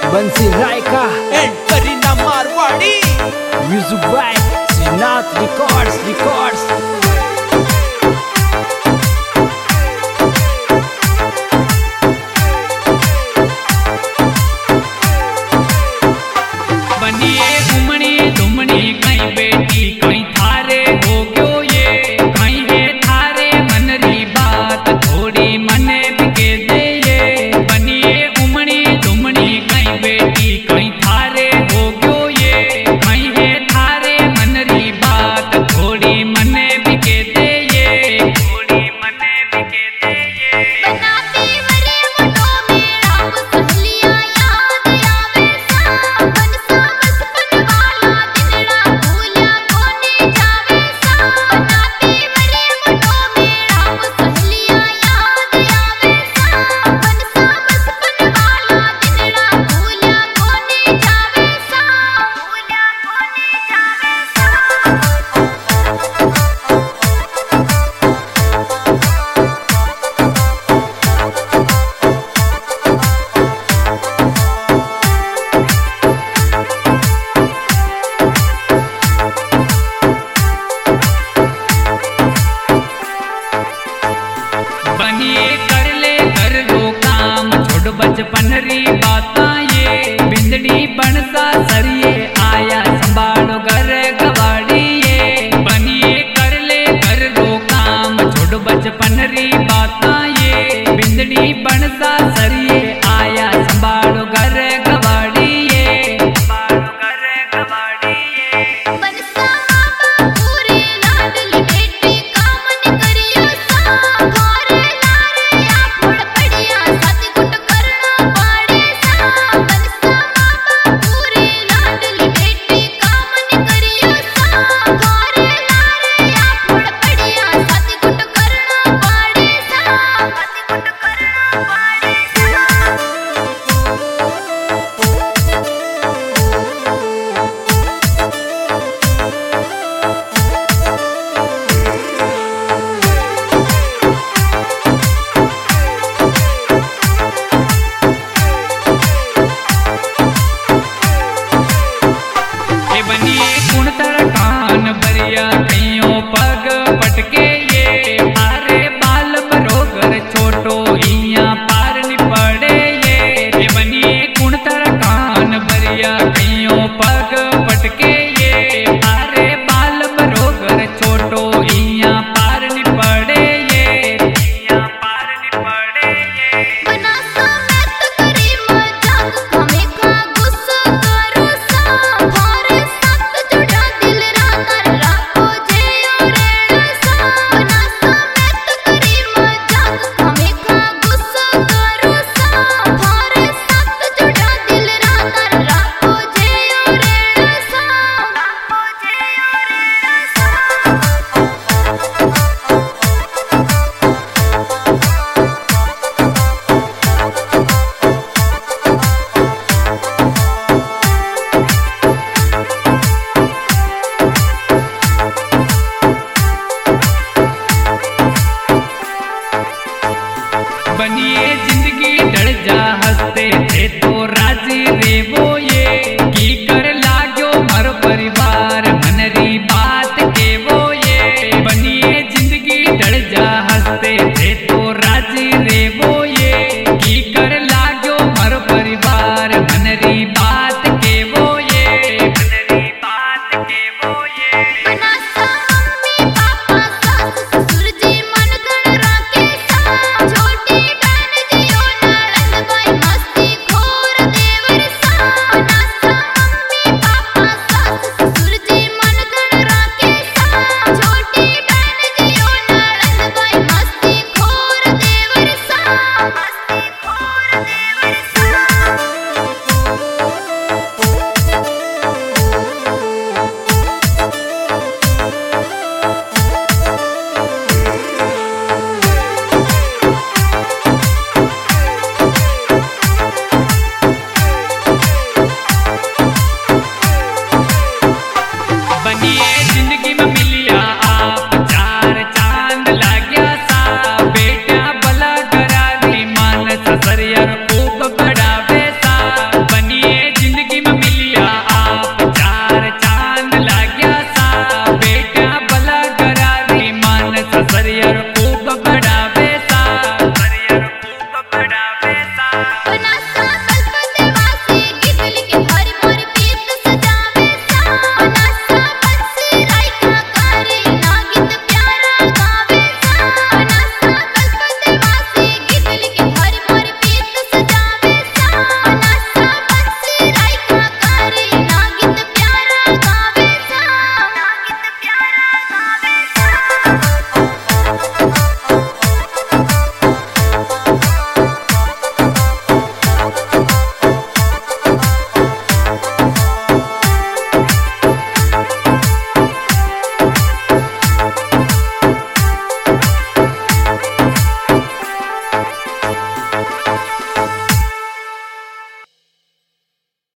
बंसी Raika and Kareena Marwadi. Music by Shrinath records. बनिए घुमनी धुमनी कहीं बेटी कहीं थारे हो क्यों ये कहीं है थारे मनरी बात थोड़ी मने बिके दे ये बनिए घुमनी धुमनी कहीं बेटी कहीं थारे हो क्यों ये कहीं है थारे मनरी बात थोड़ी मने बिके दे ये थोड़ी मने बिके दे ये बनाती मरे मुटो मेरा सहेलियां याद आवे सा बनसा बचपन वाला दिनड़ा भूलिया कोने जावे सा बनाती मरे मुटो मेरा सहेलियां याद आवे सा बनसा बचपन वाला दिनड़ा भूलिया कोने जावे सा भूलिया बनिए कर ले कर लो काम छोड़ बचपन री बाता ये बिंदड़ी बनसा सरिये आया संभालो घर कबाड़ी ये बनिए कर ले कर लो काम छोड़ बचपन री बाता ये बिंदड़ी बनसा सरिये आया संभालो घर कबाड़ी ये संभालो घर कबाड़ी ये बनसा बाबा पूरी लाडली बेटी कामन करियो सा घरे लारे या फुड़ पड़िया साथ गुट करना पाड़े सा बनसा बाबा पूरी लाडली बेटी कामन करियो सा घरे लारे या फुड़ पड़िया साथ गुट करना पाड़े सा साथ गुट करना पाड़े सा ए बनिए कुण तर कान बरिया कईयों पग पटके ये आरे बाल बरोगर छोटो इया पार नि पड़े ये बनिए कुण तर कान बरिया कईयों पग पटके ये आरे बाल बरोगर छोटो इया पार नि पड़े ये इया पार नि पड़े ये बनासा मैं तो करी मजाक हमें का गुस्सा करो सा थारे साथ जुड़ा दिल रातर राखो जे रेणा सा बनासा मैं तो करी मजाक हमें का गुस्सा करो सा थारे साथ जुड़ा दिल रातर राखो जे रेणा सा राखो जे रेणा सा बनिए जिंदगी डर जा हंसते थे तो राजी रे वो ये की कर लाग्यो मर परिवार मनरी बात के वो ये बनिए जिंदगी डर जा हंसते थे तो राजी रे वो ये की कर लाग्यो मर परिवार मनरी बात के वो ये मनरी बात के वो ये बनासा मम्मी पापा सास ससुर जी मन गण राखे सा छोटी बहन जियो नारंग भाई मस्ती खोर देवर सा बनासा मम्मी पापा सास ससुर जी मन गण राखे सा छोटी बहन जियो नारंग भाई मस्ती खोर हरियर